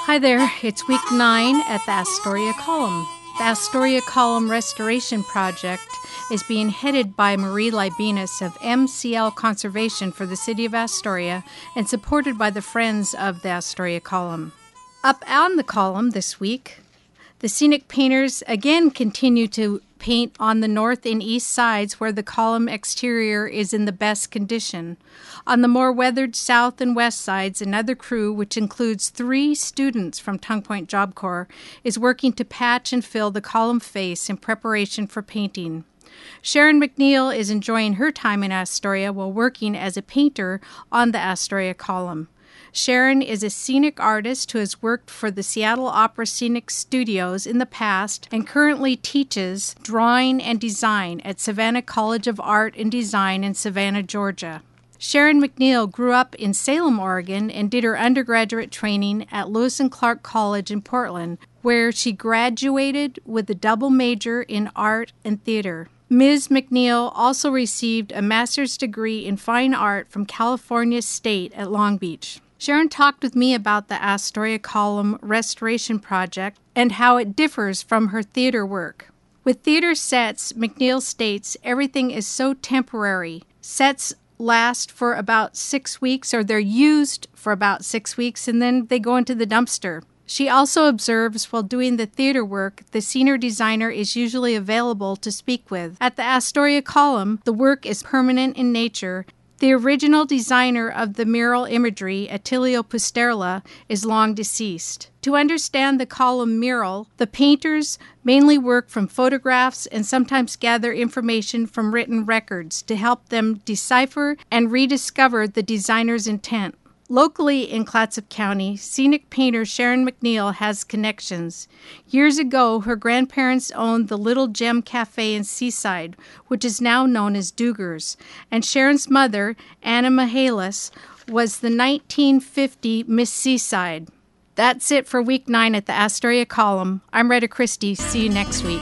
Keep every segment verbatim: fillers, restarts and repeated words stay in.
Hi there, it's week nine at the Astoria Column. The Astoria Column Restoration Project is being headed by Marie Liebinus of M C L Conservation for the City of Astoria and supported by the Friends of the Astoria Column. Up on the column this week, the scenic painters again continue to paint on the north and east sides where the column exterior is in the best condition. On the more weathered south and west sides, another crew, which includes three students from Tongue Point Job Corps, is working to patch and fill the column face in preparation for painting. Sharon McNeil is enjoying her time in Astoria while working as a painter on the Astoria Column. Sharon is a scenic artist who has worked for the Seattle Opera Scenic Studios in the past and currently teaches drawing and design at Savannah College of Art and Design in Savannah, Georgia. Sharon McNeil grew up in Salem, Oregon, and did her undergraduate training at Lewis and Clark College in Portland, where she graduated with a double major in art and theater. Miz McNeil also received a master's degree in fine art from California State at Long Beach. Sharon talked with me about the Astoria Column Restoration Project and how it differs from her theater work. With theater sets, McNeil states everything is so temporary. Sets last for about six weeks or they're used for about six weeks and then they go into the dumpster. She also observes while doing the theater work, the senior designer is usually available to speak with. At the Astoria Column, the work is permanent in nature. The original designer of the mural imagery, Attilio Pusterla, is long deceased. To understand the column mural, the painters mainly work from photographs and sometimes gather information from written records to help them decipher and rediscover the designer's intent. Locally in Clatsop County, scenic painter Sharon McNeil has connections. Years ago, her grandparents owned the Little Gem Cafe in Seaside, which is now known as Duger's, and Sharon's mother, Anna Mihalis, was the nineteen fifty Miss Seaside. That's it for week nine at the Astoria Column. I'm Retta Christie. See you next week.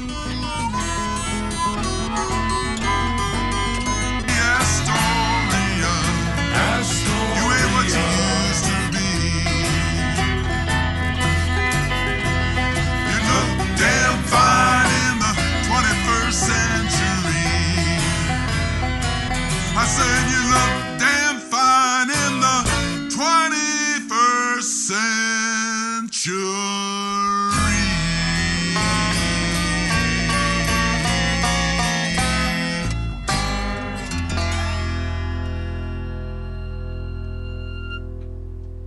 I said you look damn fine in the twenty-first century.